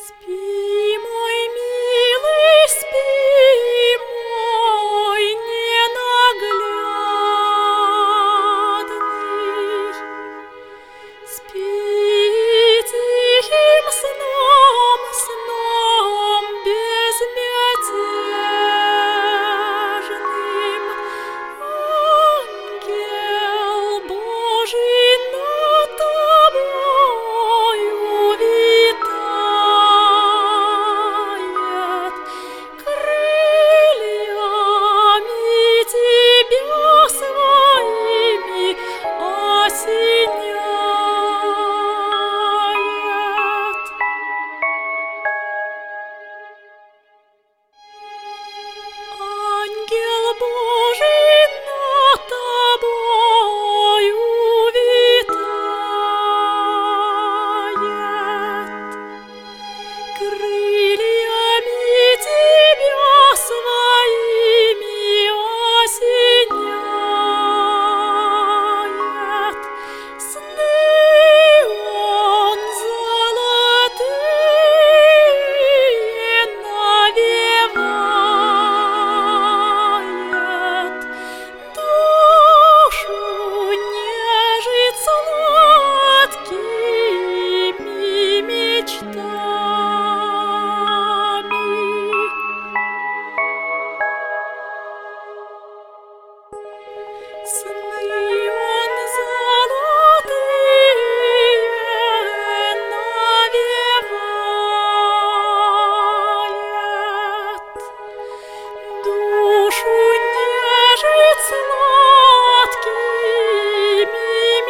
Спи, мой милый, спи, мой ненаглядный. Спи тихим сном, сном безмятежным. Ангел Божий над тобою витает, крыльями тебя своими осеняет. Ангел Божий над тобою витает, крыльями тебя своими осеняет. Сны он золотые навевает, душу нежит сладкими мечтами. Сны он золотые навевает, душу нежит сладкими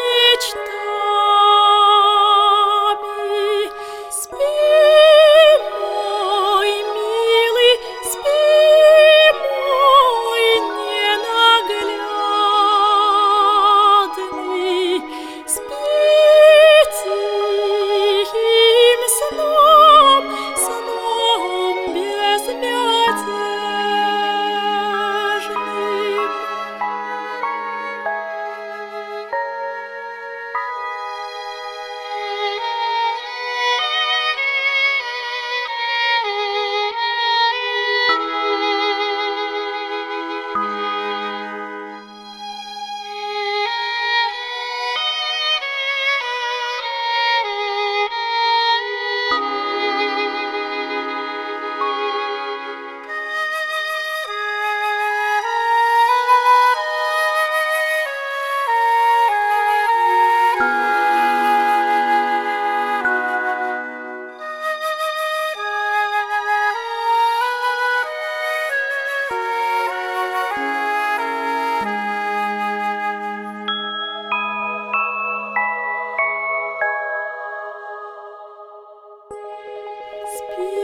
мечтами. Спи, мой милый, спи, мой ненаглядный. Спи тихим сном, сном безмятежным. Спи,